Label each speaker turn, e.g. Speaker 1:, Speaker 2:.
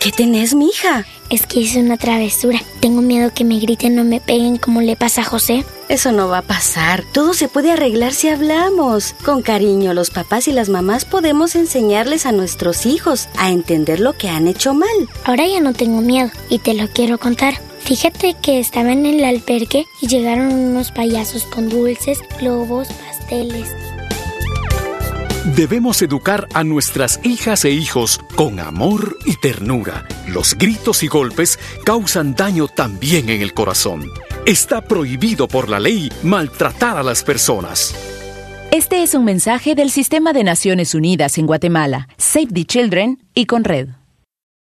Speaker 1: ¿Qué tenés, mija?
Speaker 2: Es que hice una travesura. Tengo miedo que me griten o me peguen como le pasa a José.
Speaker 1: Eso no va a pasar. Todo se puede arreglar si hablamos. Con cariño, los papás y las mamás podemos enseñarles a nuestros hijos a entender lo que han hecho mal.
Speaker 2: Ahora ya no tengo miedo y te lo quiero contar. Fíjate que estaba en el albergue y llegaron unos payasos con dulces, globos, pasteles.
Speaker 3: Debemos educar a nuestras hijas e hijos con amor y ternura. Los gritos y golpes causan daño también en el corazón. Está prohibido por la ley maltratar a las personas.
Speaker 4: Este es un mensaje del Sistema de Naciones Unidas en Guatemala, Save the Children y Conred.